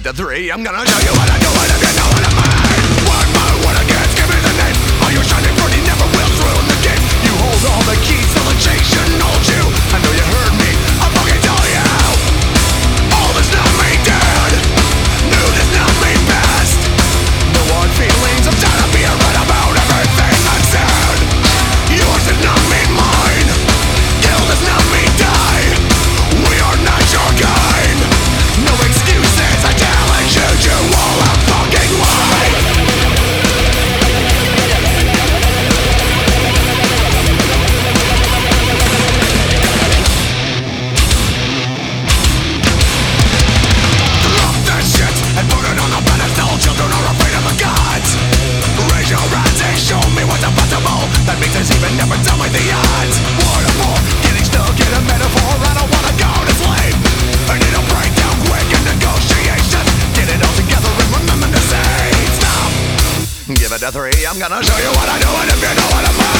to three, I'm gonna show you what I do, and if you know what I mean. One more, one against, give me the name. All your shining fruity never will ruin the game. You hold all the keys, so the chain shouldn't hold you. I know you heard me, I'll fucking tell you. All this not me dead, new this not me best. No hard feelings, I'm tired of being right about everything I said. Yours does not mean mine, kill does not mean die. We are not your kind. No excuses, I challenge you to all a fucking lie. Drop that shit and put it on the pedestal. Children are afraid of the gods. Raise your hands and show me what's impossible. That means there's even never tell me the odds. What a for getting stuck in a metaphor. I don't wanna go to sleep. I need a breakdown quick in negotiations. Get it all together and remember to say stop. Give it to three, I'm gonna show you what I do, and if you know what I mean.